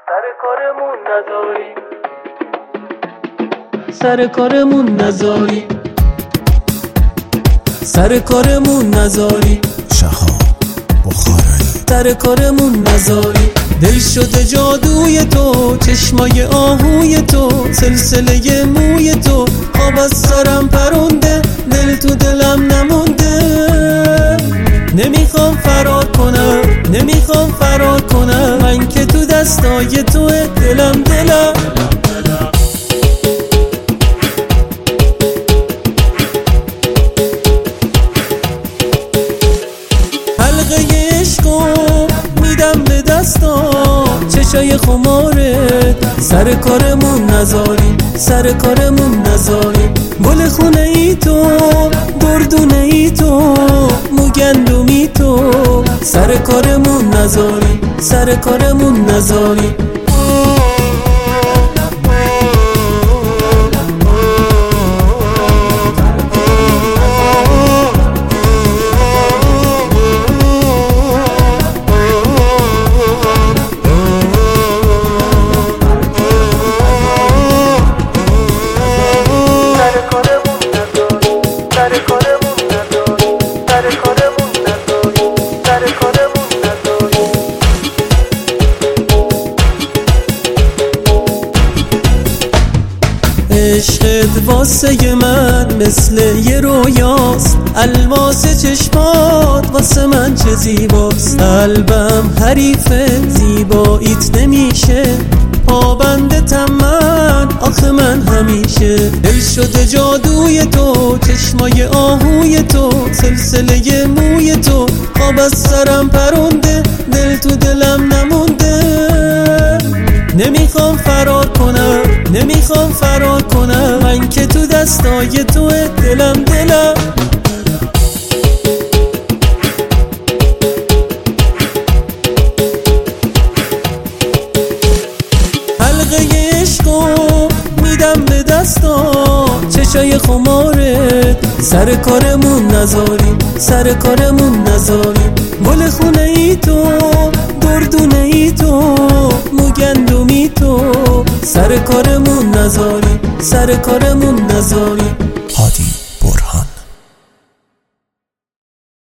سر کارمون نذاری، سر کارمون نذاری، سر کارمون نذاری، شهاب بخاری. سر کارمون نذاری. دل شده جادوی تو، چشمای آهوی تو، سلسله موی تو، خواب از سرم پرونده، دل تو دلم نمونده. نمیخوام فرار کنم، نمیخوام فرار کنم، من که تو دستای توه، دلم دلم. حلقه عشقو میدم به دستام، چشای خمارت، سر کارمون نذاری، سر کارمون نذاری. گل خونه ای تو، گردونه ای تو، موگندومی تو، سر کارمون نذاری، سر کارمون نذاری. عشقت واسه من مثل یه رویاست، الماس چشمات واسه من چه زیباست. قلبم حریف زیباییت نمیشه، پابندتم من آخه من همیشه. دل شده جادوی تو، چشمای آهوی تو، سلسله موی تو، خواب از سرم پرونده، دل تو دلم نمونده. نمیخوام فرار کنم، نمیخوام فرار کنم، من که تو دستای توه، دلم دلم. حلقه عشقو میدم به دستام، چشای خمارت، سر کارمون نذاری، سر کارمون نذاری. گل خونه ای تو، گردونه ای تو، موگندومی تو، سر کارمون نذاری، سر کارمون نذاری. هادی